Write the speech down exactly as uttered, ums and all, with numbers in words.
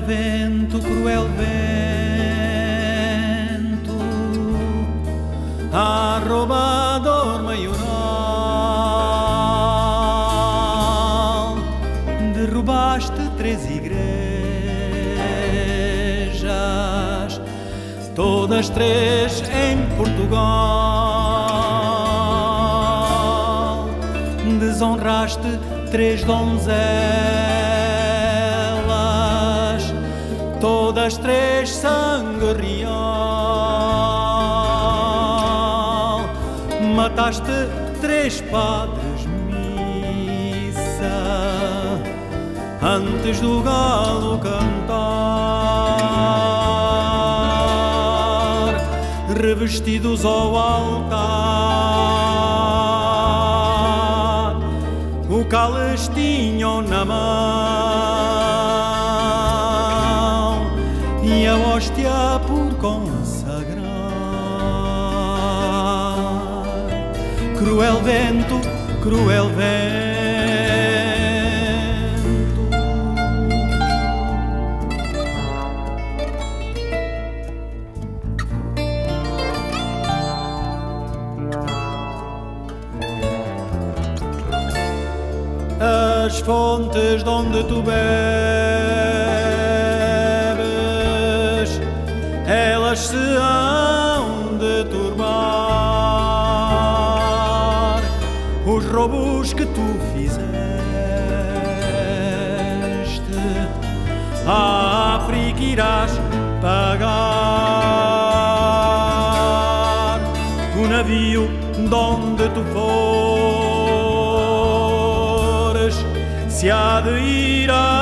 vento, cruel vento, arrobador maioral, derrubaste três igrejas, todas três em Portugal. Desonraste três donzelas, todas três sangue real. Mataste três padres missa antes do galo cantar, revestidos ao altar, o cálice tinham na mão e a hóstia por consagrar. Cruel vento, cruel vento, as fontes de onde tu bebes, elas se hão de turbar. Os roubos que tu fizeste à África irás pagar. O navio de onde tu fores se há de ir a